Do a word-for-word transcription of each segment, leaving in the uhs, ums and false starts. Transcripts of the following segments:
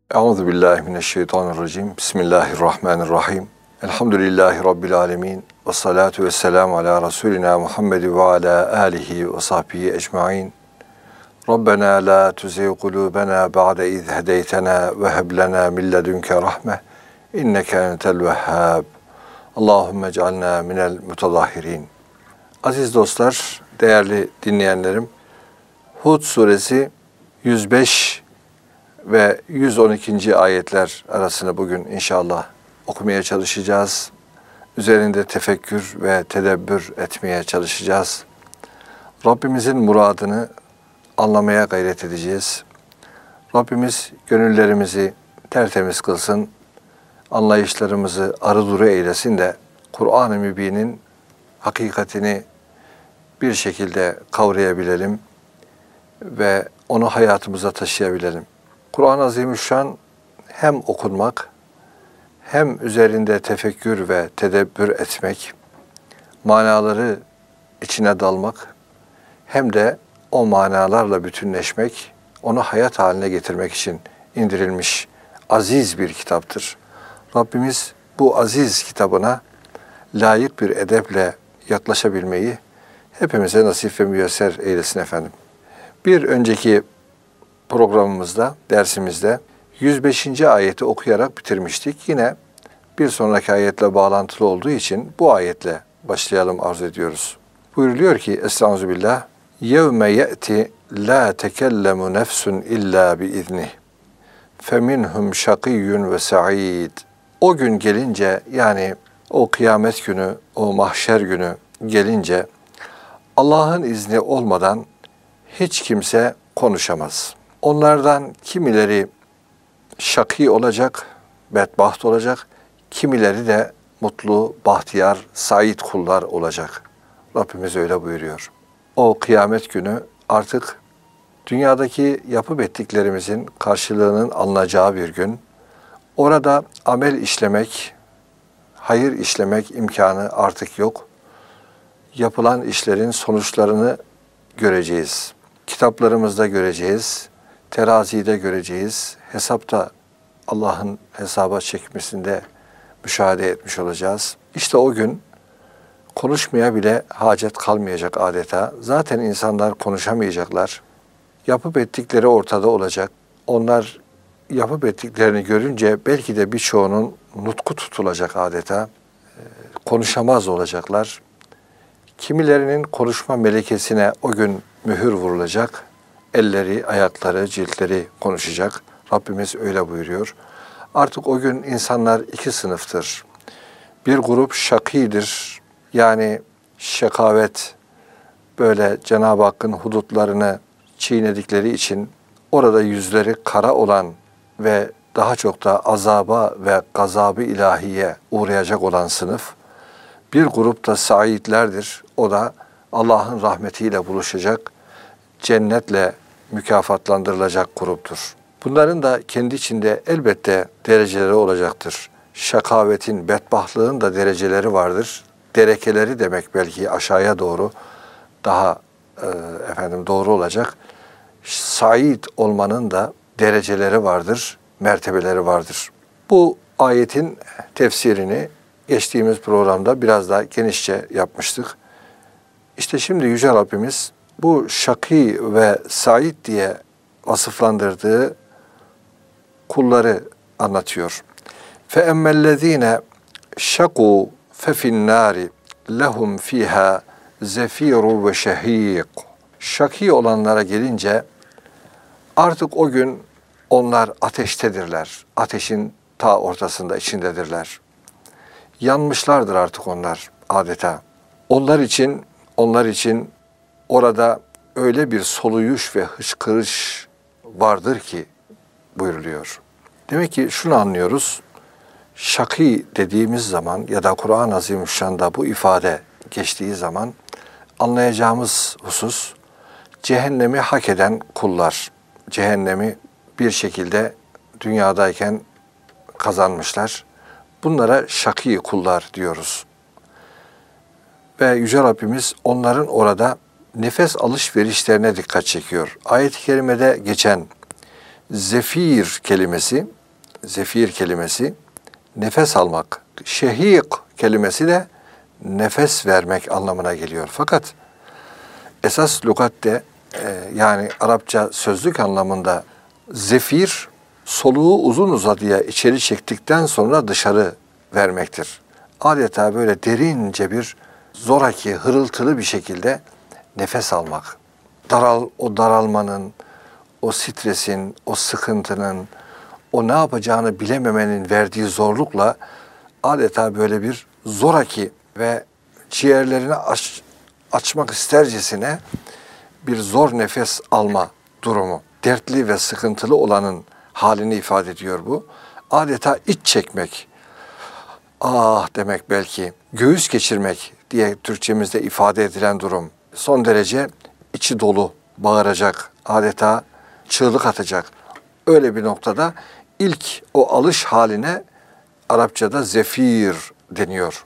Euzubillahimineşşeytanirracim. Bismillahirrahmanirrahim. Elhamdülillahi Rabbil alemin. Ve salatu ve selamu ala Resulina Muhammed ve ala alihi ve sahbihi ecmain. Rabbena la tuzigh kulubena ba'de iz hedeytena ve heb lena min ledunke rahme. İnneke entel vehhab. Allahümme ec'alna minel mutazahhirin. Aziz dostlar, değerli dinleyenlerim, Hud suresi yüz beş ve yüz on ikinci ayetler arasını bugün inşallah okumaya çalışacağız. Üzerinde tefekkür ve tedebbür etmeye çalışacağız. Rabbimizin muradını anlamaya gayret edeceğiz. Rabbimiz gönüllerimizi tertemiz kılsın, anlayışlarımızı arı duru eylesin de Kur'an-ı Mübin'in hakikatini bir şekilde kavrayabilelim ve onu hayatımıza taşıyabilelim. Kur'an-ı Azimüşşan hem okunmak, hem üzerinde tefekkür ve tedebbür etmek, manaları içine dalmak, hem de o manalarla bütünleşmek, onu hayat haline getirmek için indirilmiş aziz bir kitaptır. Rabbimiz bu aziz kitabına layık bir edeple yaklaşabilmeyi hepimize nasip ve müyesser eylesin efendim. Bir önceki programımızda, dersimizde yüz beşinci ayeti okuyarak bitirmiştik. Yine bir sonraki ayetle bağlantılı olduğu için bu ayetle başlayalım arzu ediyoruz. Buyuruluyor ki Estağfirullah. Yevme ye'ti la tekellemu nefsun illa bi iznih. Feminhum şakiyyun ve sa'id. O gün gelince, yani o kıyamet günü, o mahşer günü gelince Allah'ın izni olmadan hiç kimse konuşamaz. Onlardan kimileri şakî olacak, bedbaht olacak, kimileri de mutlu, bahtiyar, sait kullar olacak. Rabbimiz öyle buyuruyor. O kıyamet günü artık dünyadaki yapıp ettiklerimizin karşılığının alınacağı bir gün. Orada amel işlemek, hayır işlemek imkanı artık yok. Yapılan işlerin sonuçlarını göreceğiz. Kitaplarımızda göreceğiz, terazide göreceğiz, hesapta Allah'ın hesaba çekmesinde müşahede etmiş olacağız. İşte o gün konuşmaya bile hacet kalmayacak adeta. Zaten insanlar konuşamayacaklar. Yapıp ettikleri ortada olacak. Onlar yapıp ettiklerini görünce belki de birçoğunun nutku tutulacak adeta. Konuşamaz olacaklar. Kimilerinin konuşma melekesine o gün mühür vurulacak. Elleri, ayakları, ciltleri konuşacak. Rabbimiz öyle buyuruyor. Artık o gün insanlar iki sınıftır. Bir grup şakîdir. Yani şekavet, böyle Cenab-ı Hakk'ın hudutlarını çiğnedikleri için orada yüzleri kara olan ve daha çok da azaba ve gazabı ilahiye uğrayacak olan sınıf. Bir grup da saidlerdir. O da Allah'ın rahmetiyle buluşacak, cennetle mükafatlandırılacak gruptur. Bunların da kendi içinde elbette dereceleri olacaktır. Şakavetin, bedbahtlığın da dereceleri vardır. Derekeleri demek belki aşağıya doğru daha e, efendim doğru olacak. Said olmanın da dereceleri vardır, mertebeleri vardır. Bu ayetin tefsirini geçtiğimiz programda biraz daha genişçe yapmıştık. İşte şimdi Yüce Rabbimiz bu şakî ve said diye vasıflandırdığı kulları anlatıyor. فَاَمَّا الَّذ۪ينَ شَقُوا فَفِي النَّارِ لَهُمْ ف۪يهَا زَف۪يرُ وَشَه۪يقُ. Şakî olanlara gelince artık o gün onlar ateştedirler. Ateşin ta ortasında, içindedirler. Yanmışlardır artık onlar adeta. Onlar için, onlar için orada öyle bir soluyuş ve hıçkırış vardır ki buyuruluyor. Demek ki şunu anlıyoruz. Şakî dediğimiz zaman ya da Kur'an-ı Azimüşşan'da bu ifade geçtiği zaman anlayacağımız husus cehennemi hak eden kullar. Cehennemi bir şekilde dünyadayken kazanmışlar. Bunlara şakî kullar diyoruz. Ve Yüce Rabbimiz onların orada nefes alışverişlerine dikkat çekiyor. Ayet-i kerimede geçen zefir kelimesi zefir kelimesi nefes almak. Şehik kelimesi de nefes vermek anlamına geliyor. Fakat esas lügatte e, yani Arapça sözlük anlamında zefir soluğu uzun uzadıya içeri çektikten sonra dışarı vermektir. Adeta böyle derince bir zoraki, hırıltılı bir şekilde nefes almak. Daral, o daralmanın, o stresin, o sıkıntının, o ne yapacağını bilememenin verdiği zorlukla adeta böyle bir zoraki ve ciğerlerini aç, açmak istercesine bir zor nefes alma durumu. Dertli ve sıkıntılı olanın halini ifade ediyor bu. Adeta iç çekmek, ah demek belki, göğüs geçirmek diye Türkçemizde ifade edilen durum. Son derece içi dolu, bağıracak, adeta çığlık atacak. Öyle bir noktada ilk o alış haline Arapçada zefir deniyor.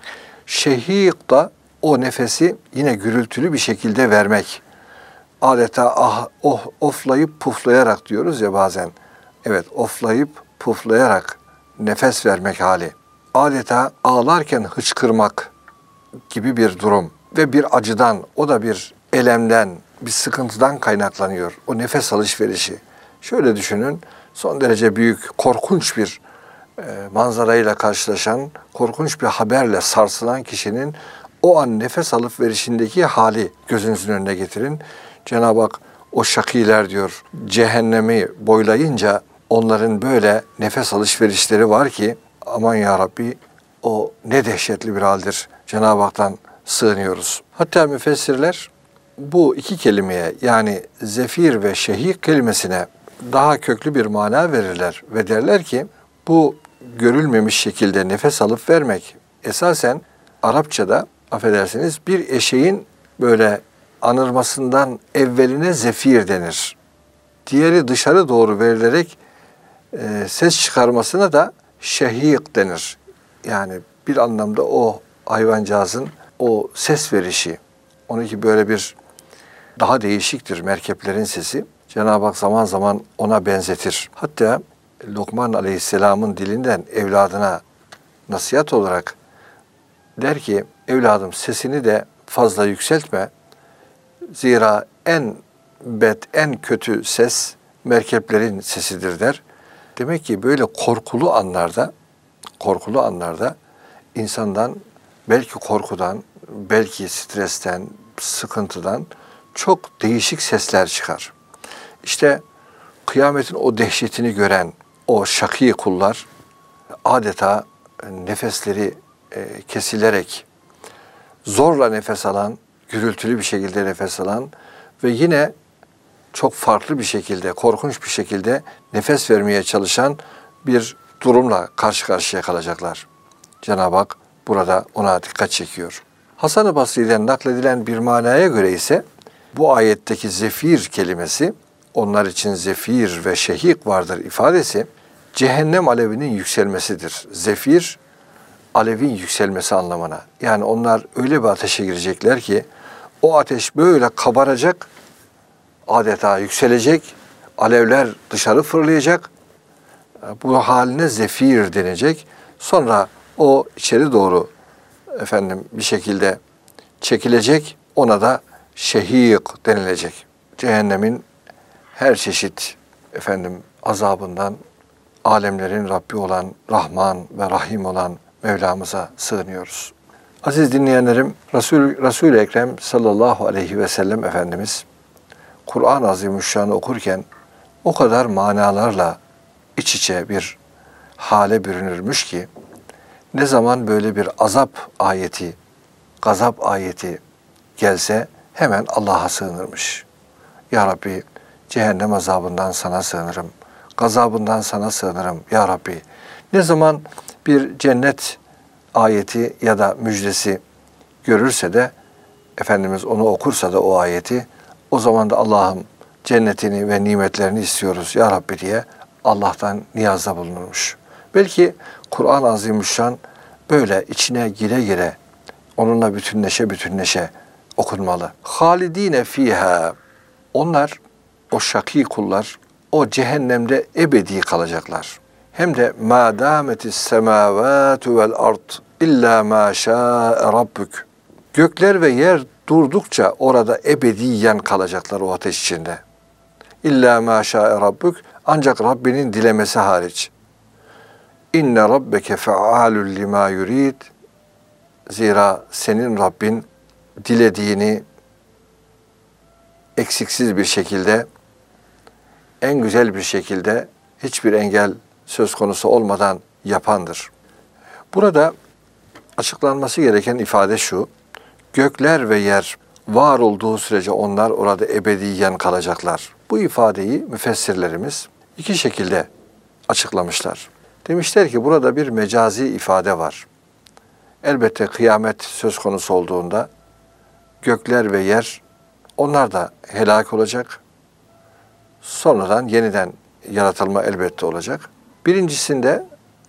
Şehik da o nefesi yine gürültülü bir şekilde vermek. Adeta ah, oh, oflayıp puflayarak diyoruz ya bazen. Evet, oflayıp puflayarak nefes vermek hali. Adeta ağlarken hıçkırmak gibi bir durum ve bir acıdan, o da bir elemden, bir sıkıntıdan kaynaklanıyor. O nefes alışverişi. Şöyle düşünün, son derece büyük, korkunç bir e, manzarayla karşılaşan, korkunç bir haberle sarsılan kişinin o an nefes alıp verişindeki hali gözünüzün önüne getirin. Cenab-ı Hak o şakiler diyor, cehennemi boylayınca onların böyle nefes alışverişleri var ki aman ya Rabbi o ne dehşetli bir haldir. Cenab-ı Hak'tan sığınıyoruz. Hatta müfessirler bu iki kelimeye yani zefir ve şehik kelimesine daha köklü bir mana verirler ve derler ki bu görülmemiş şekilde nefes alıp vermek esasen Arapçada affedersiniz bir eşeğin böyle anırmasından evveline zefir denir. Diğeri dışarı doğru verilerek e, ses çıkarmasına da şehik denir. Yani bir anlamda o hayvancağızın o ses verişi, onunki böyle bir daha değişiktir merkeplerin sesi. Cenab-ı Hak zaman zaman ona benzetir. Hatta Lokman Aleyhisselam'ın dilinden evladına nasihat olarak der ki evladım sesini de fazla yükseltme. Zira en bed, en kötü ses merkeplerin sesidir der. Demek ki böyle korkulu anlarda, korkulu anlarda insandan belki korkudan, belki stresten, sıkıntıdan çok değişik sesler çıkar. İşte kıyametin o dehşetini gören o şakî kullar adeta nefesleri e, kesilerek zorla nefes alan, gürültülü bir şekilde nefes alan ve yine çok farklı bir şekilde, korkunç bir şekilde nefes vermeye çalışan bir durumla karşı karşıya kalacaklar. Cenab-ı Hak burada ona dikkat çekiyor. Hasan-ı Basri'den nakledilen bir manaya göre ise bu ayetteki zefir kelimesi, onlar için zefir ve şehik vardır ifadesi, cehennem alevinin yükselmesidir. Zefir, alevin yükselmesi anlamına. Yani onlar öyle bir ateşe girecekler ki, o ateş böyle kabaracak, adeta yükselecek, alevler dışarı fırlayacak, bu haline zefir denecek. Sonra o içeri doğru efendim bir şekilde çekilecek, ona da şehik denilecek. Cehennemin her çeşit efendim azabından alemlerin Rabbi olan, Rahman ve Rahim olan Mevlamıza sığınıyoruz. Aziz dinleyenlerim, Resul, Resul-i Ekrem sallallahu aleyhi ve sellem Efendimiz Kur'an-ı Azimüşşan'ı okurken o kadar manalarla iç içe bir hale bürünürmüş ki ne zaman böyle bir azap ayeti, gazap ayeti gelse hemen Allah'a sığınırmış. Ya Rabbi cehennem azabından sana sığınırım, gazabından sana sığınırım Ya Rabbi. Ne zaman bir cennet ayeti ya da müjdesi görürse de Efendimiz onu okursa da o ayeti o zaman da Allah'ım cennetini ve nimetlerini istiyoruz Ya Rabbi diye Allah'tan niyazda bulunurmuş. Belki Kur'an-ı Azimüşşan böyle içine gire gire onunla bütünleşe bütünleşe okunmalı. Halidine fiha, onlar o şakî kullar o cehennemde ebedi kalacaklar. hem de mâ dâmetis semâvâtu vel ard illa mâ şâe rabbük. Gökler ve yer durdukça orada ebediyen kalacaklar o ateş içinde. İlla mâ şâe rabbük, ancak Rabbinin dilemesi hariç. İnne rabbeke fe'alul limâ yurid. Zira senin Rabbin dilediğini eksiksiz bir şekilde, en güzel bir şekilde, hiçbir engel söz konusu olmadan yapandır. Burada açıklanması gereken ifade şu: gökler ve yer var olduğu sürece onlar orada ebediyen kalacaklar. Bu ifadeyi müfessirlerimiz iki şekilde açıklamışlar. Demişler ki burada bir mecazi ifade var. Elbette kıyamet söz konusu olduğunda gökler ve yer, onlar da helak olacak. Sonradan yeniden yaratılma elbette olacak. Birincisinde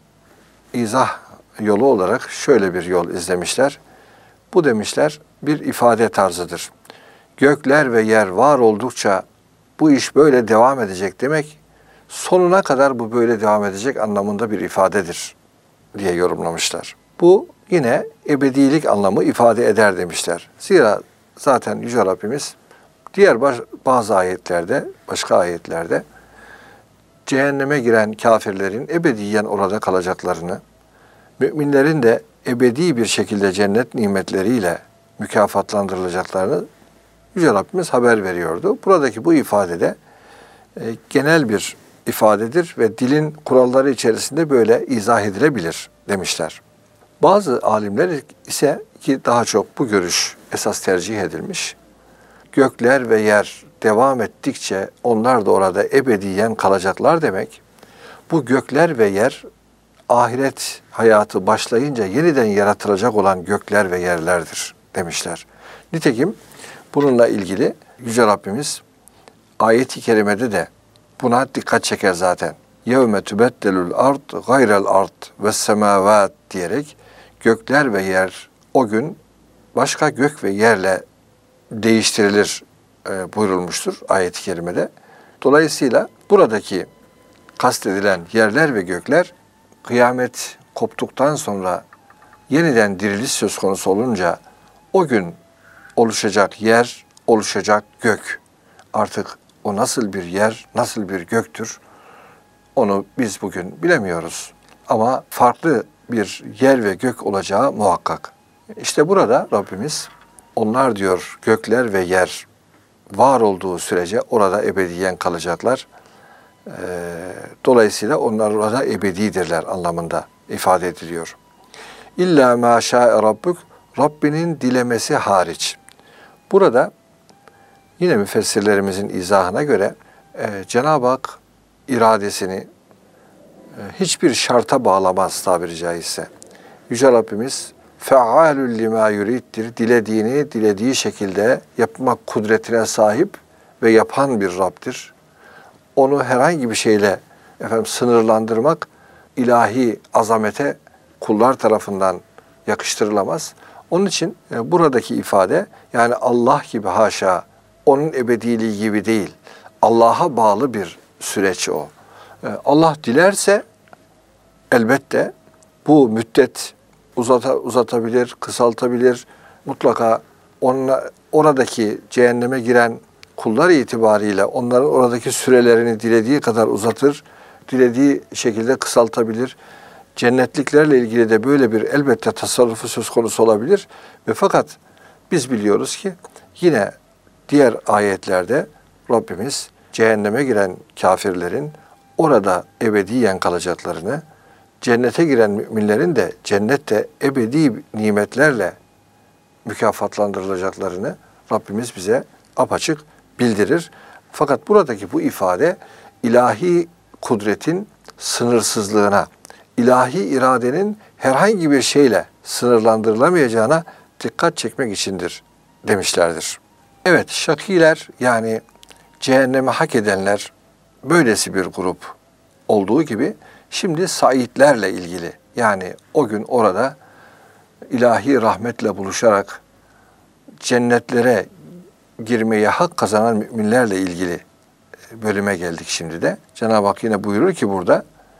izah yolu olarak şöyle bir yol izlemişler. Bu demişler bir ifade tarzıdır. Gökler ve yer var oldukça bu iş böyle devam edecek demek, sonuna kadar bu böyle devam edecek anlamında bir ifadedir diye yorumlamışlar. Bu yine ebedilik anlamı ifade eder demişler. Zira zaten Yüce Rabbimiz diğer bazı ayetlerde, başka ayetlerde cehenneme giren kafirlerin ebediyen orada kalacaklarını, müminlerin de ebedi bir şekilde cennet nimetleriyle mükafatlandırılacaklarını Yüce Rabbimiz haber veriyordu. Buradaki bu ifadede e, genel bir ifadedir ve dilin kuralları içerisinde böyle izah edilebilir demişler. Bazı alimler ise, ki daha çok bu görüş esas tercih edilmiş, gökler ve yer devam ettikçe onlar da orada ebediyen kalacaklar demek. Bu gökler ve yer ahiret hayatı başlayınca yeniden yaratılacak olan gökler ve yerlerdir demişler. Nitekim bununla ilgili Yüce Rabbimiz ayet-i kerimede de buna dikkat çeker zaten. يَوْمَ تُبَدَّلُ الْاَرْضِ غَيْرَ الْاَرْضِ وَالسَّمَاوَاتِ diyerek gökler ve yer o gün başka gök ve yerle değiştirilir e, buyurulmuştur ayet-i kerimede. Dolayısıyla buradaki kastedilen yerler ve gökler kıyamet koptuktan sonra yeniden diriliş söz konusu olunca o gün oluşacak yer, oluşacak gök. Artık o nasıl bir yer, nasıl bir göktür onu biz bugün bilemiyoruz. Ama farklı bir yer ve gök olacağı muhakkak. İşte burada Rabbimiz onlar diyor gökler ve yer var olduğu sürece orada ebediyen kalacaklar. Dolayısıyla onlar orada ebedidirler anlamında ifade ediliyor. İlla ma şa'e rabbuk, Rabbinin dilemesi hariç. Burada yine müfessirlerimizin izahına göre e, Cenab-ı Hak iradesini e, hiçbir şarta bağlamaz tabiri caizse. Yüce Rabbimiz fe'alül lima yuriddir. Dilediğini dilediği şekilde yapmak kudretine sahip ve yapan bir Rabb'dir. Onu herhangi bir şeyle efendim sınırlandırmak ilahi azamete kullar tarafından yakıştırılamaz. Onun için e, buradaki ifade yani Allah gibi haşa, onun ebediliği gibi değil. Allah'a bağlı bir süreç o. E, Allah dilerse elbette bu müddet uzata, uzatabilir, kısaltabilir. Mutlaka onunla, oradaki cehenneme giren kullar itibariyle onların oradaki sürelerini dilediği kadar uzatır, dilediği şekilde kısaltabilir. Cennetliklerle ilgili de böyle bir elbette tasarrufu söz konusu olabilir. Ve fakat biz biliyoruz ki yine diğer ayetlerde Rabbimiz cehenneme giren kafirlerin orada ebediyen kalacaklarını, cennete giren müminlerin de cennette ebedi nimetlerle mükafatlandırılacaklarını Rabbimiz bize apaçık bildirir. Fakat buradaki bu ifade ilahi kudretin sınırsızlığına, ilahi iradenin herhangi bir şeyle sınırlandırılamayacağına dikkat çekmek içindir demişlerdir. Evet, şakiler yani cehenneme hak edenler böylesi bir grup olduğu gibi şimdi saitlerle ilgili yani o gün orada ilahi rahmetle buluşarak cennetlere girmeye hak kazanan müminlerle ilgili bölüme geldik şimdi de. Cenab-ı Hak yine buyurur ki burada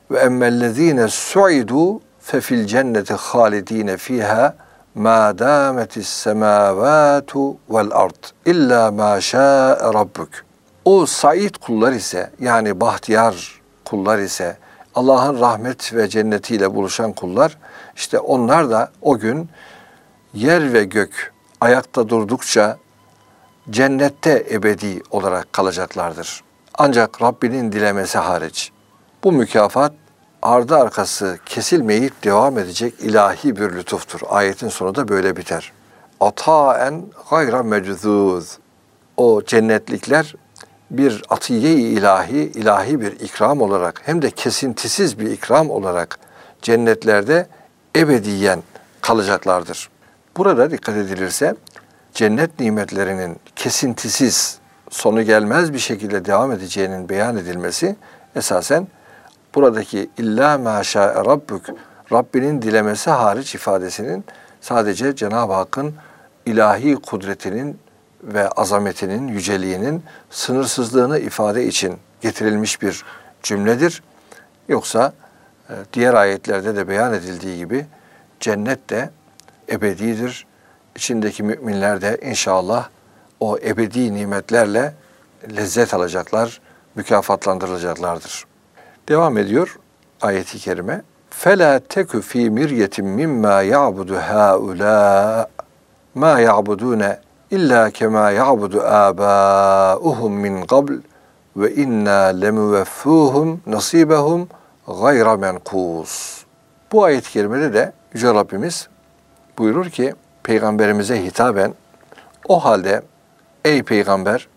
Ve emmellezine su'idu fe fil cenneti halidine fiha ma dametis semavatu vel ard illa ma şa'e rabbuk. O said kullar ise, yani bahtiyar kullar ise, Allah'ın rahmet ve cennetiyle buluşan kullar, işte onlar da o gün yer ve gök ayakta durdukça cennette ebedi olarak kalacaklardır. Ancak Rabbinin dilemesi hariç. Bu mükafat ardı arkası kesilmeyip devam edecek ilahi bir lütuftur. Ayetin sonu da böyle biter. Ataen gayra meczuz. O cennetlikler bir atiye-i ilahi, ilahi bir ikram olarak, hem de kesintisiz bir ikram olarak cennetlerde ebediyen kalacaklardır. Burada dikkat edilirse cennet nimetlerinin kesintisiz, sonu gelmez bir şekilde devam edeceğinin beyan edilmesi esasen buradaki illa ma şa'e rabbuk, Rabbinin dilemesi hariç ifadesinin sadece Cenab-ı Hakk'ın ilahi kudretinin ve azametinin, yüceliğinin sınırsızlığını ifade için getirilmiş bir cümledir. Yoksa diğer ayetlerde de beyan edildiği gibi cennet de ebedidir. İçindeki müminler de inşallah o ebedi nimetlerle lezzet alacaklar, mükafatlandırılacaklardır. Devam ediyor ayet-i kerime. فَلَا تَكُ ف۪ي مِرْيَةٍ مِمَّا يَعْبُدُ هَٰؤُلَاءِ مَا يَعْبُدُونَ İlla kema ya'budu âbâuhum min qabl ve inna lemuveffuhum nasibahum gayra menkus. Bu ayet-i kerimede de Yüce Rabbimiz buyurur ki peygamberimize hitaben, o halde ey peygamber,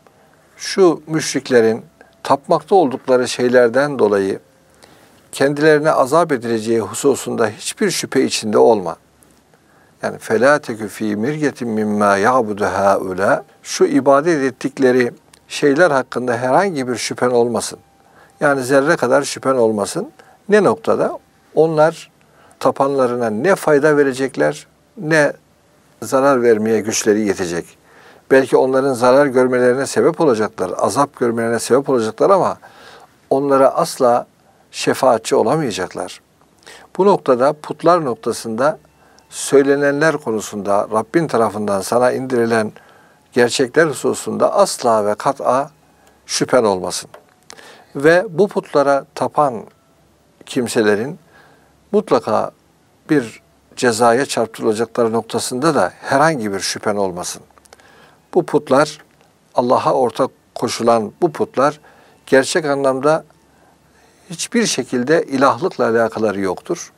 şu müşriklerin tapmakta oldukları şeylerden dolayı kendilerine azap edileceği hususunda hiçbir şüphe içinde olma. Yani فَلَا تَكُ ف۪ي مِرْيَةٍ مِمَّا يَعْبُدُ هَٰؤُلَا. Şu ibadet ettikleri şeyler hakkında herhangi bir şüphen olmasın. Yani zerre kadar şüphen olmasın. Ne noktada? Onlar tapanlarına ne fayda verecekler, ne zarar vermeye güçleri yetecek. Belki onların zarar görmelerine sebep olacaklar, azap görmelerine sebep olacaklar ama onlara asla şefaatçi olamayacaklar. Bu noktada putlar noktasında söylenenler konusunda Rabbin tarafından sana indirilen gerçekler hususunda asla ve kat'a şüphen olmasın. Ve bu putlara tapan kimselerin mutlaka bir cezaya çarptırılacakları noktasında da herhangi bir şüphen olmasın. Bu putlar, Allah'a ortak koşulan bu putlar gerçek anlamda hiçbir şekilde ilahlıkla alakaları yoktur.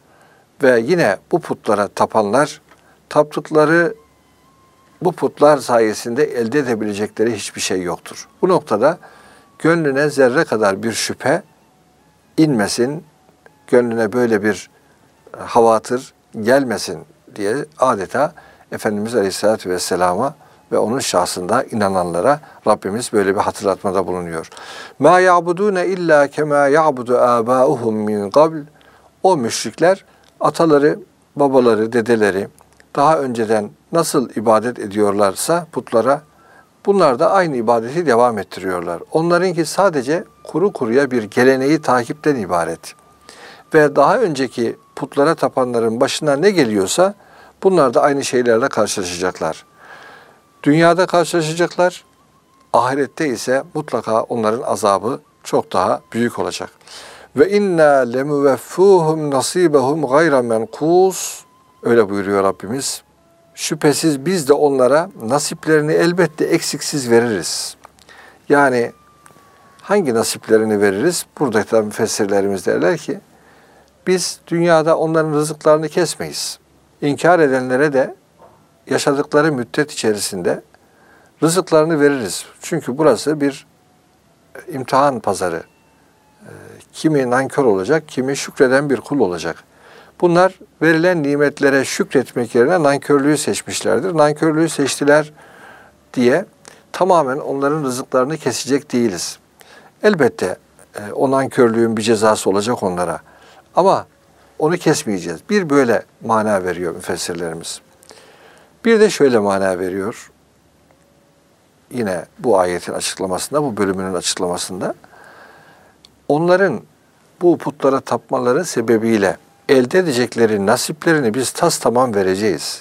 Ve yine bu putlara tapanlar, taptıkları bu putlar sayesinde elde edebilecekleri hiçbir şey yoktur. Bu noktada gönlüne zerre kadar bir şüphe inmesin, gönlüne böyle bir havatır gelmesin diye adeta Efendimiz Aleyhisselatü Vesselam'a ve onun şahsında inananlara Rabbimiz böyle bir hatırlatmada bulunuyor. مَا يَعْبُدُونَ اِلَّا كَمَا يَعْبُدُ آبَاؤُهُمْ مِنْ قَبْلِ. O müşrikler ataları, babaları, dedeleri daha önceden nasıl ibadet ediyorlarsa putlara, bunlar da aynı ibadeti devam ettiriyorlar. Onlarınki sadece kuru kuruya bir geleneği takipten ibaret. Ve daha önceki putlara tapanların başına ne geliyorsa bunlar da aynı şeylerle karşılaşacaklar. Dünyada karşılaşacaklar, ahirette ise mutlaka onların azabı çok daha büyük olacak. Ve inna lemuveffuhum nasibahum gayra menkus. Öyle buyuruyor Rabbimiz. Şüphesiz biz de onlara nasiplerini elbette eksiksiz veririz. Yani hangi nasiplerini veririz? Burada da müfessirlerimiz derler ki biz dünyada onların rızıklarını kesmeyiz. İnkar edenlere de yaşadıkları müddet içerisinde rızıklarını veririz. Çünkü burası bir imtihan pazarı. Kimi nankör olacak, kimi şükreden bir kul olacak. Bunlar verilen nimetlere şükretmek yerine nankörlüğü seçmişlerdir. Nankörlüğü seçtiler diye tamamen onların rızıklarını kesecek değiliz. Elbette o nankörlüğün bir cezası olacak onlara. Ama onu kesmeyeceğiz. Bir böyle mana veriyor müfessirlerimiz. Bir de şöyle mana veriyor. Yine bu ayetin açıklamasında, bu bölümünün açıklamasında. Onların bu putlara tapmaları sebebiyle elde edecekleri nasiplerini biz tas tamam vereceğiz.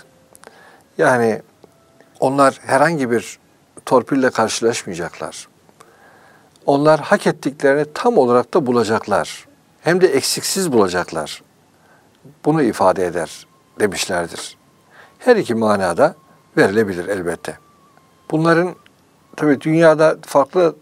Yani onlar herhangi bir torpille karşılaşmayacaklar. Onlar hak ettiklerini tam olarak da bulacaklar. Hem de eksiksiz bulacaklar. Bunu ifade eder demişlerdir. Her iki manada verilebilir elbette. Bunların tabii dünyada farklı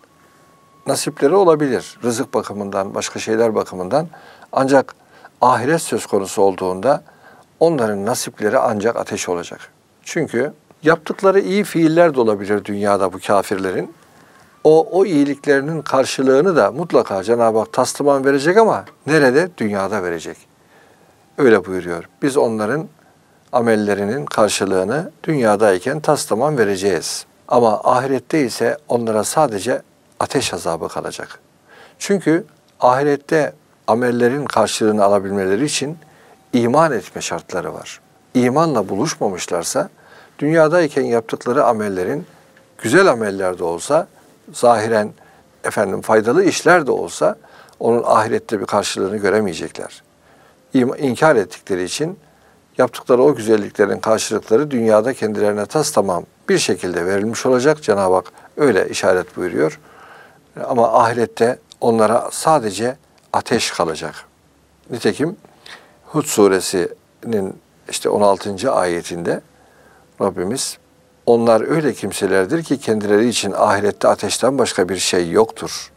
nasipleri olabilir. Rızık bakımından, başka şeyler bakımından. Ancak ahiret söz konusu olduğunda onların nasipleri ancak ateş olacak. Çünkü yaptıkları iyi fiiller de olabilir dünyada bu kafirlerin. O, o iyiliklerinin karşılığını da mutlaka Cenab-ı Hak tasdiman verecek ama nerede? Dünyada verecek. Öyle buyuruyor. Biz onların amellerinin karşılığını dünyadayken tasdiman vereceğiz. Ama ahirette ise onlara sadece ateş azabı kalacak. Çünkü ahirette amellerin karşılığını alabilmeleri için iman etme şartları var. İmanla buluşmamışlarsa dünyadayken yaptıkları amellerin güzel ameller de olsa, zahiren efendim faydalı işler de olsa onun ahirette bir karşılığını göremeyecekler. İnkar ettikleri için yaptıkları o güzelliklerin karşılıkları dünyada kendilerine tas tamam bir şekilde verilmiş olacak. Cenab-ı Hak öyle işaret buyuruyor. Ama ahirette onlara sadece ateş kalacak. Nitekim Hud suresinin işte on altıncı ayetinde Rabbimiz onlar öyle kimselerdir ki kendileri için ahirette ateşten başka bir şey yoktur.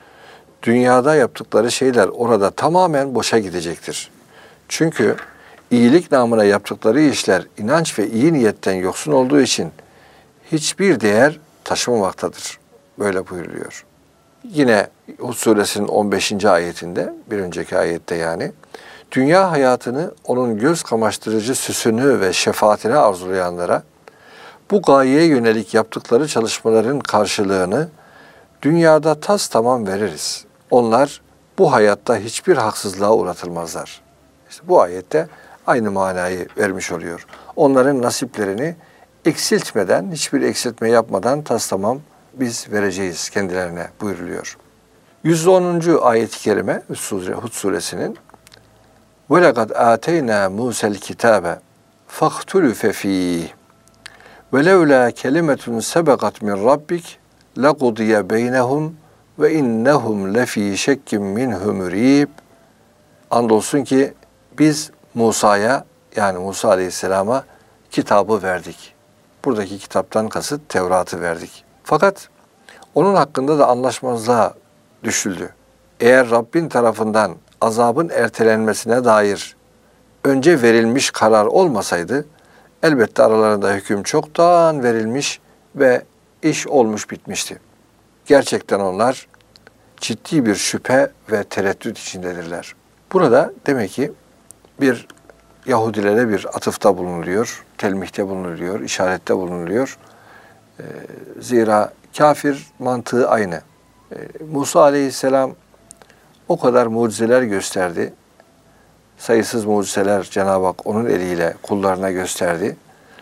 Dünyada yaptıkları şeyler orada tamamen boşa gidecektir. Çünkü iyilik namına yaptıkları işler inanç ve iyi niyetten yoksun olduğu için hiçbir değer taşımamaktadır. Böyle buyuruluyor. Yine Hud suresinin on beşinci ayetinde, bir önceki ayette yani, dünya hayatını onun göz kamaştırıcı süsünü ve şefaatini arzulayanlara bu gayeye yönelik yaptıkları çalışmaların karşılığını dünyada tas tamam veririz. Onlar bu hayatta hiçbir haksızlığa uğratılmazlar. İşte bu ayette aynı manayı vermiş oluyor. Onların nasiplerini eksiltmeden, hiçbir eksiltme yapmadan tas tamam biz vereceğiz kendilerine buyuruluyor. yüz onuncu ayet-i kerime Hud suresinin وَلَقَدْ آتَيْنَا مُوسَى الْكِتَابَ فَاخْتُلِفَ ف۪يهِ وَلَوْلَا كَلِمَةٌ سَبَقَتْ مِنْ رَبِّكَ لَقُضِيَ بَيْنَهُمْ وَاِنَّهُمْ لَف۪ي شَكٍّ مِنْهُ مُر۪يبٍ Andolsun ki biz Musa'ya yani Musa Aleyhisselam'a kitabı verdik. Buradaki kitaptan kasıt Tevrat'ı verdik. Fakat onun hakkında da anlaşmazlığa düşüldü. Eğer Rabbin tarafından azabın ertelenmesine dair önce verilmiş karar olmasaydı, elbette aralarında hüküm çoktan verilmiş ve iş olmuş bitmişti. Gerçekten onlar ciddi bir şüphe ve tereddüt içindedirler. Burada demek ki bir Yahudilere bir atıfta bulunuluyor, telmihte bulunuluyor, işarette bulunuluyor. Ee, zira kafir mantığı aynı. Ee, Musa Aleyhisselam o kadar mucizeler gösterdi. Sayısız mucizeler Cenab-ı Hak onun eliyle kullarına gösterdi.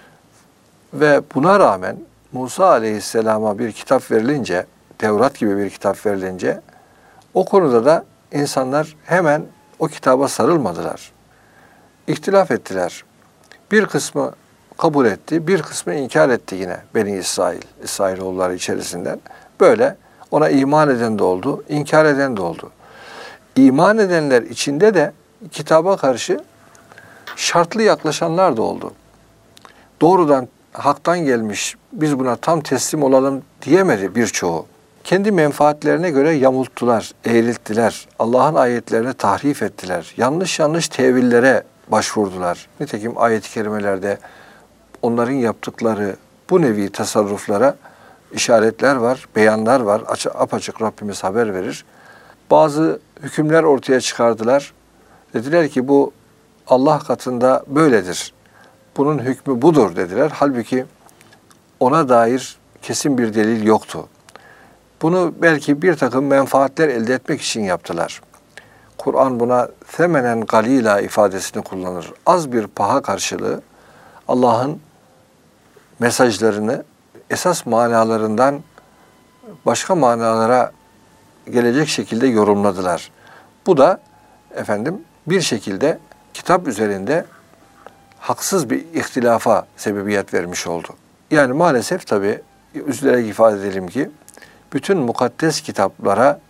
Ve buna rağmen Musa Aleyhisselam'a bir kitap verilince, Tevrat gibi bir kitap verilince o konuda da insanlar hemen o kitaba sarılmadılar. İhtilaf ettiler. Bir kısmı kabul etti, bir kısmı inkar etti yine Beni İsrail, İsrailoğulları içerisinden. Böyle ona iman eden de oldu, inkar eden de oldu. İman edenler içinde de kitaba karşı şartlı yaklaşanlar da oldu. Doğrudan haktan gelmiş, biz buna tam teslim olalım diyemedi birçoğu. Kendi menfaatlerine göre yamulttular, eğrilttiler, Allah'ın ayetlerini tahrif ettiler, yanlış yanlış tevillere başvurdular. Nitekim ayet-i kerimelerde onların yaptıkları bu nevi tasarruflara işaretler var, beyanlar var. Açık, apaçık Rabbimiz haber verir. Bazı hükümler ortaya çıkardılar. Dediler ki bu Allah katında böyledir. Bunun hükmü budur dediler. Halbuki ona dair kesin bir delil yoktu. Bunu belki bir takım menfaatler elde etmek için yaptılar. Kur'an buna semenen galila ifadesini kullanır. Az bir paha karşılığı Allah'ın mesajlarını esas manalarından başka manalara gelecek şekilde yorumladılar. Bu da efendim bir şekilde kitap üzerinde haksız bir ihtilafa sebebiyet vermiş oldu. Yani maalesef tabii üzülerek ifade edelim ki bütün mukaddes kitaplara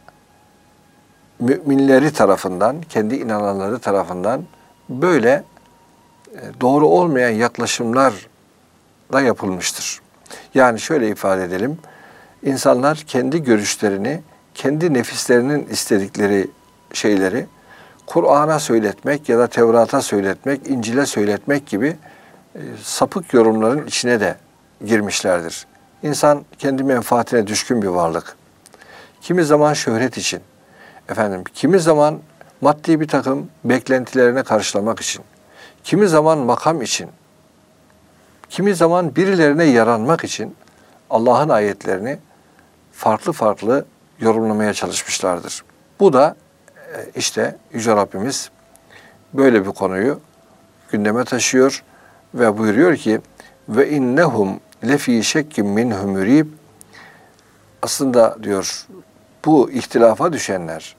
müminleri tarafından, kendi inananları tarafından böyle doğru olmayan yaklaşımlar da yapılmıştır. Yani şöyle ifade edelim. İnsanlar kendi görüşlerini, kendi nefislerinin istedikleri şeyleri Kur'an'a söyletmek ya da Tevrat'a söyletmek, İncil'e söyletmek gibi e, sapık yorumların içine de girmişlerdir. İnsan kendi menfaatine düşkün bir varlık. Kimi zaman şöhret için, efendim, kimi zaman maddi bir takım beklentilerini karşılamak için, kimi zaman makam için, kimi zaman birilerine yaranmak için Allah'ın ayetlerini farklı farklı yorumlamaya çalışmışlardır. Bu da işte Yüce Rabbimiz böyle bir konuyu gündeme taşıyor ve buyuruyor ki ve innehum lefi şekkim minhum mürib. Aslında diyor bu ihtilafa düşenler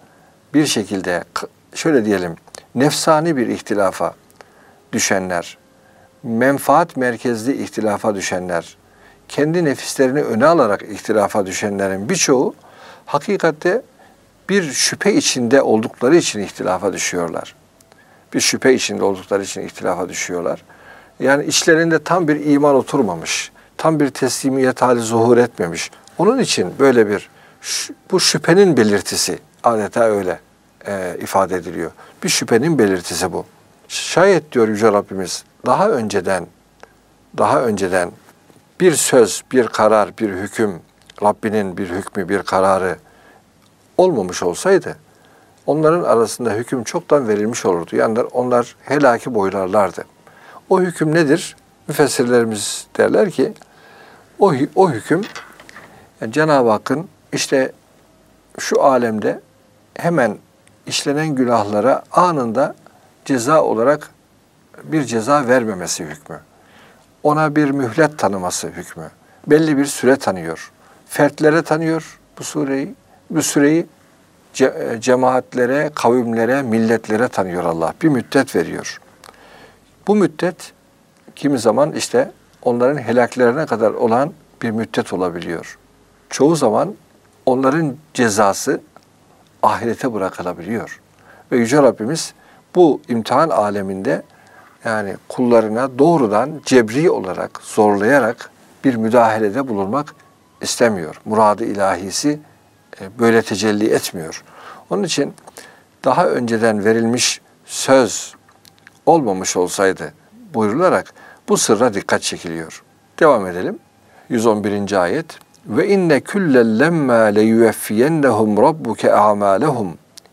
bir şekilde şöyle diyelim nefsani bir ihtilafa düşenler, menfaat merkezli ihtilafa düşenler, kendi nefislerini öne alarak ihtilafa düşenlerin birçoğu hakikatte bir şüphe içinde oldukları için ihtilafa düşüyorlar. Bir şüphe içinde oldukları için ihtilafa düşüyorlar. Yani içlerinde tam bir iman oturmamış, tam bir teslimiyet hali zuhur etmemiş. Onun için böyle bir, bu şüphenin belirtisi adeta öyle e, ifade ediliyor. Bir şüphenin belirtisi bu. Şayet diyor Yüce Rabbimiz daha önceden, daha önceden bir söz, bir karar, bir hüküm, Rabbinin bir hükmü, bir kararı olmamış olsaydı onların arasında hüküm çoktan verilmiş olurdu. Yani onlar helaki boylarlardı. O hüküm nedir? Müfessirlerimiz derler ki o, o hüküm yani Cenab-ı Hakk'ın işte şu alemde hemen işlenen günahlara anında ceza olarak bir ceza vermemesi hükmü. Ona bir mühlet tanıması hükmü. Belli bir süre tanıyor. Fertlere tanıyor bu sureyi. Bu süreyi ce- cemaatlere, kavimlere, milletlere tanıyor Allah. Bir müddet veriyor. Bu müddet kimi zaman işte onların helaklerine kadar olan bir müddet olabiliyor. Çoğu zaman onların cezası ahirete bırakılabiliyor. Ve Yüce Rabbimiz bu imtihan aleminde yani kullarına doğrudan cebri olarak, zorlayarak bir müdahalede bulunmak istemiyor. Murad-ı ilahisi böyle tecelli etmiyor. Onun için daha önceden verilmiş söz olmamış olsaydı buyrularak bu sırra dikkat çekiliyor. Devam edelim. yüz on birinci ayet. Ve inne kullel lemma leyuffiyennahum rabbuke a'malahum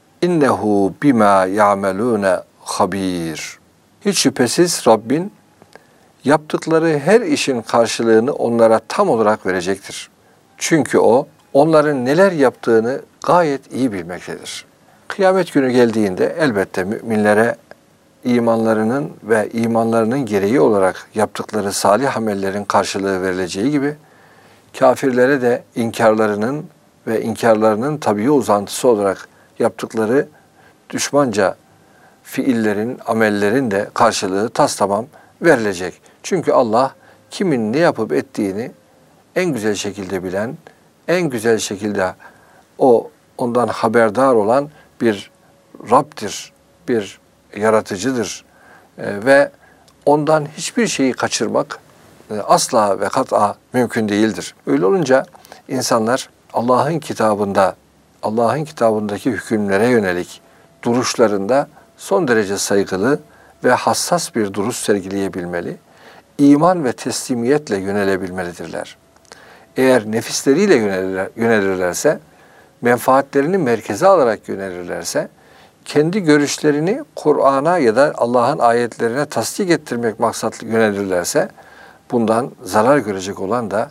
innehu bima ya'malun habir. Hiç şüphesiz Rabbin yaptıkları her işin karşılığını onlara tam olarak verecektir. Çünkü o onların neler yaptığını gayet iyi bilmektedir. Kıyamet günü geldiğinde elbette müminlere imanlarının ve imanlarının gereği olarak yaptıkları salih amellerin karşılığı verileceği gibi kafirlere de inkarlarının ve inkarlarının tabii uzantısı olarak yaptıkları düşmanca fiillerin, amellerin de karşılığı tastamam verilecek. Çünkü Allah kimin ne yapıp ettiğini en güzel şekilde bilen, en güzel şekilde o ondan haberdar olan bir Rab'dir, bir yaratıcıdır e, ve ondan hiçbir şeyi kaçırmak e, asla ve kat'a mümkün değildir. Öyle olunca insanlar Allah'ın kitabında, Allah'ın kitabındaki hükümlere yönelik duruşlarında son derece saygılı ve hassas bir duruş sergileyebilmeli, iman ve teslimiyetle yönelebilmelidirler. Eğer nefisleriyle yönelirler, yönelirlerse, menfaatlerini merkeze alarak yönelirlerse, kendi görüşlerini Kur'an'a ya da Allah'ın ayetlerine tasdik ettirmek maksatlı yönelirlerse, bundan zarar görecek olan da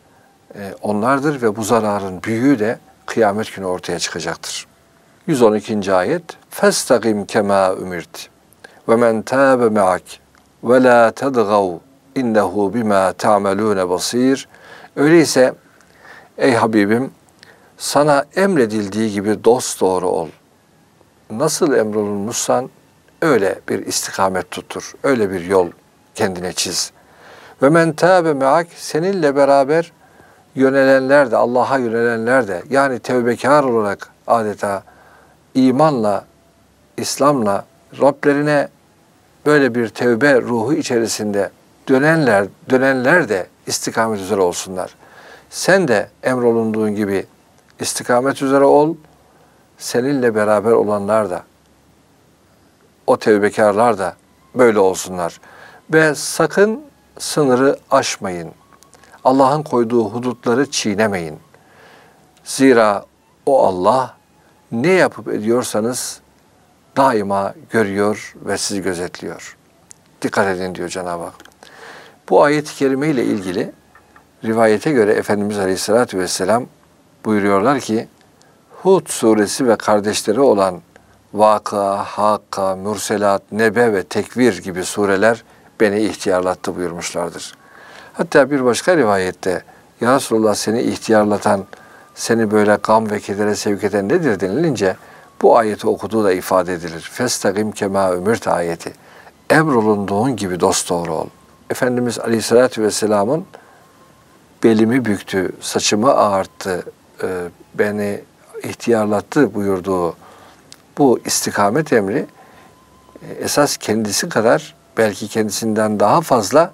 e, onlardır ve bu zararın büyüğü de kıyamet günü ortaya çıkacaktır. yüz on ikinci ayet. Festaqim kema umirt ve men tabe ma'ak ve la tadgav innehu bima ta'malun basir. Öyleyse ey Habibim sana emredildiği gibi dosdoğru ol. nasıl emrolunmuşsan öyle bir istikamet tuttur. Öyle bir yol kendine çiz. Ve men tâbe me'ak, seninle beraber yönelenler de, Allah'a yönelenler de, yani tevbekar olarak adeta imanla, İslam'la Rablerine böyle bir tevbe ruhu içerisinde dönenler, dönenler de istikamet üzere olsunlar. Sen de emrolunduğun gibi istikamet üzere ol. Seninle beraber olanlar da, o tevbekarlar da böyle olsunlar. Ve sakın sınırı aşmayın. Allah'ın koyduğu hudutları çiğnemeyin. Zira o Allah ne yapıp ediyorsanız daima görüyor ve sizi gözetliyor. Dikkat edin diyor Cenab-ı Hak. Bu ayet-i kerime ile ilgili rivayete göre Efendimiz Aleyhisselatü Vesselam buyuruyorlar ki, Hud suresi ve kardeşleri olan Vakıa, Hakka, Mürselat, Nebe ve Tekvir gibi sureler beni ihtiyarlattı buyurmuşlardır. Hatta bir başka rivayette, Ya Resulallah, seni ihtiyarlatan, seni böyle gam ve kedere sevk eden nedir denilince, bu ayeti okuduğu da ifade edilir. Festagim kema ömürt ayeti. Emrolunduğun gibi dosdoğru ol. Efendimiz Aleyhisselatü Vesselam'ın belimi büktü, saçımı ağarttı, beni ihtiyarlattı buyurduğu bu istikamet emri esas kendisi kadar, belki kendisinden daha fazla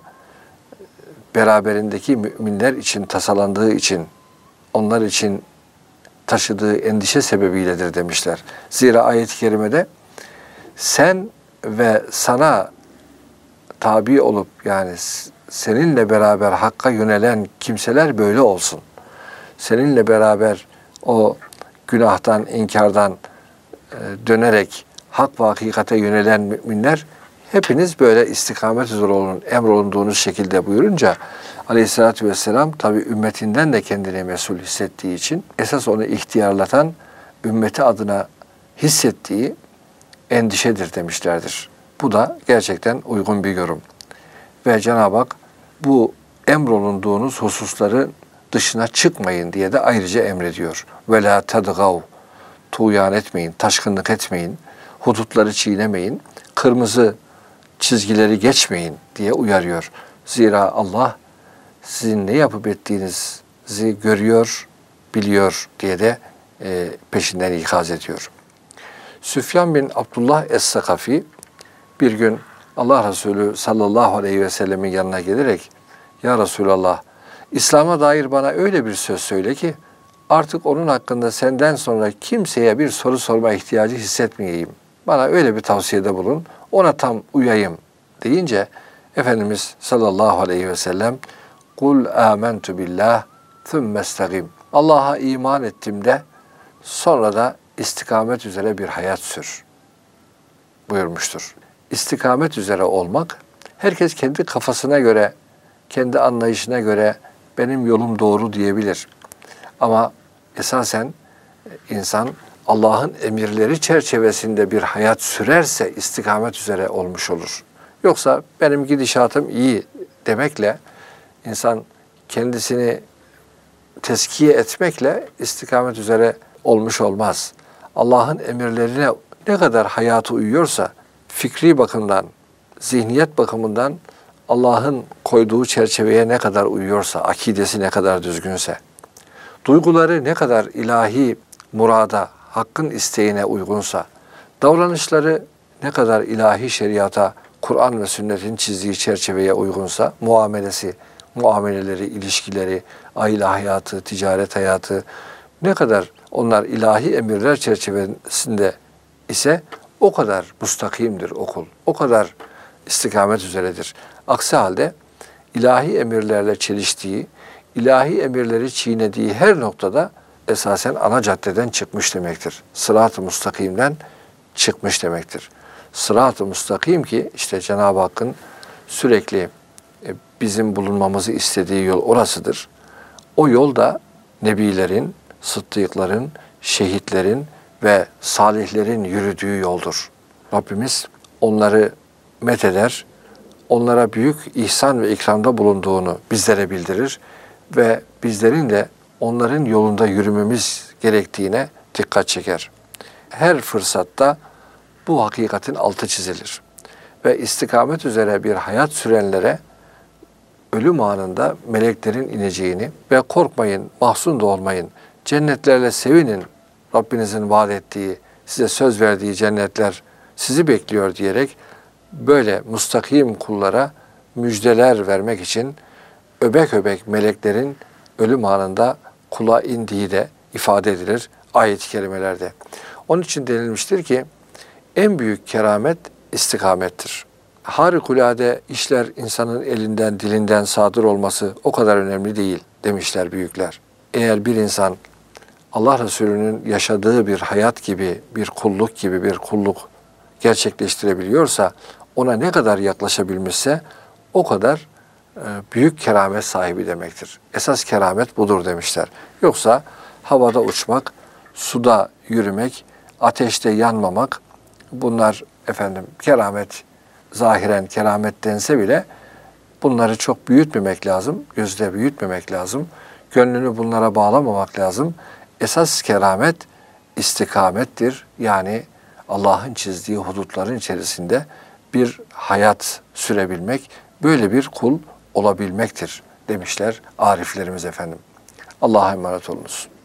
beraberindeki müminler için tasalandığı için, onlar için taşıdığı endişe sebebiyledir demişler. Zira ayet-i kerimede sen ve sana tabi olup, yani seninle beraber Hakk'a yönelen kimseler böyle olsun. Seninle beraber o günahtan, inkardan dönerek hak ve hakikate yönelen müminler, hepiniz böyle istikamet üzere olun, emrolunduğunuz şekilde buyurunca Aleyhisselatü Vesselam tabi ümmetinden de kendini mesul hissettiği için esas onu ihtiyarlatan ümmeti adına hissettiği endişedir demişlerdir. Bu da gerçekten uygun bir yorum. Ve Cenab-ı Hak bu emrolunduğunuz hususları dışına çıkmayın diye de ayrıca emrediyor. Ve la tadgav, tuğyan etmeyin, taşkınlık etmeyin, hudutları çiğnemeyin, kırmızı çizgileri geçmeyin diye uyarıyor. Zira Allah sizin ne yapıp ettiğinizi görüyor, biliyor diye de e, peşinden ikaz ediyor. Süfyan bin Abdullah Es-Sakafi bir gün Allah Resulü sallallahu aleyhi ve sellemin yanına gelerek, Ya Resulallah, İslam'a dair bana öyle bir söz söyle ki artık onun hakkında senden sonra kimseye bir soru sorma ihtiyacı hissetmeyeyim. Bana öyle bir tavsiyede bulun, ona tam uyayım deyince Efendimiz sallallahu aleyhi ve sellem Kul amentu billah thumma istagim. Allah'a iman ettim de sonra da istikamet üzere bir hayat sür buyurmuştur. İstikamet üzere olmak, herkes kendi kafasına göre, kendi anlayışına göre benim yolum doğru diyebilir. Ama esasen insan Allah'ın emirleri çerçevesinde bir hayat sürerse istikamet üzere olmuş olur. Yoksa benim gidişatım iyi demekle, insan kendisini tezkiye etmekle istikamet üzere olmuş olmaz. Allah'ın emirlerine ne kadar hayatı uyuyorsa, fikri bakımdan, zihniyet bakımından Allah'ın koyduğu çerçeveye ne kadar uyuyorsa, akidesi ne kadar düzgünse, duyguları ne kadar ilahi murada, hakkın isteğine uygunsa, davranışları ne kadar ilahi şeriata, Kur'an ve sünnetin çizdiği çerçeveye uygunsa, muamelesi, muameleleri, ilişkileri, aile hayatı, ticaret hayatı ne kadar onlar ilahi emirler çerçevesinde ise o kadar mustakimdir okul, o kadar istikamet üzeredir. Aksi halde ilahi emirlerle çeliştiği, ilahi emirleri çiğnediği her noktada esasen ana caddeden çıkmış demektir. Sırat-ı mustakimden çıkmış demektir. Sırat-ı mustakim ki işte Cenab-ı Hakk'ın sürekli bizim bulunmamızı istediği yol orasıdır. O yol da nebilerin, sıddıkların, şehitlerin ve salihlerin yürüdüğü yoldur. Rabbimiz onları metheder, onlara büyük ihsan ve ikramda bulunduğunu bizlere bildirir ve bizlerin de onların yolunda yürümemiz gerektiğine dikkat çeker. Her fırsatta bu hakikatin altı çizilir. Ve istikamet üzere bir hayat sürenlere ölüm anında meleklerin ineceğini ve korkmayın, mahzun da olmayın, cennetlerle sevinin, Rabbinizin vaat ettiği, size söz verdiği cennetler sizi bekliyor diyerek böyle mustakim kullara müjdeler vermek için öbek öbek meleklerin ölüm anında kula indiği de ifade edilir ayet-i kerimelerde. Onun için denilmiştir ki en büyük keramet istikamettir. Harikulade işler insanın elinden, dilinden sadır olması o kadar önemli değil demişler büyükler. Eğer bir insan Allah Resulü'nün yaşadığı bir hayat gibi, bir kulluk gibi bir kulluk gerçekleştirebiliyorsa, ona ne kadar yaklaşabilmişse o kadar e, büyük keramet sahibi demektir. Esas keramet budur demişler. Yoksa havada uçmak, suda yürümek, ateşte yanmamak, bunlar efendim keramet, zahiren keramet dense bile bunları çok büyütmemek lazım, gözde büyütmemek lazım, gönlünü bunlara bağlamamak lazım. Esas keramet istikamettir. Yani Allah'ın çizdiği hudutların içerisinde bir hayat sürebilmek, böyle bir kul olabilmektir demişler ariflerimiz efendim. Allah'a emanet olunuz.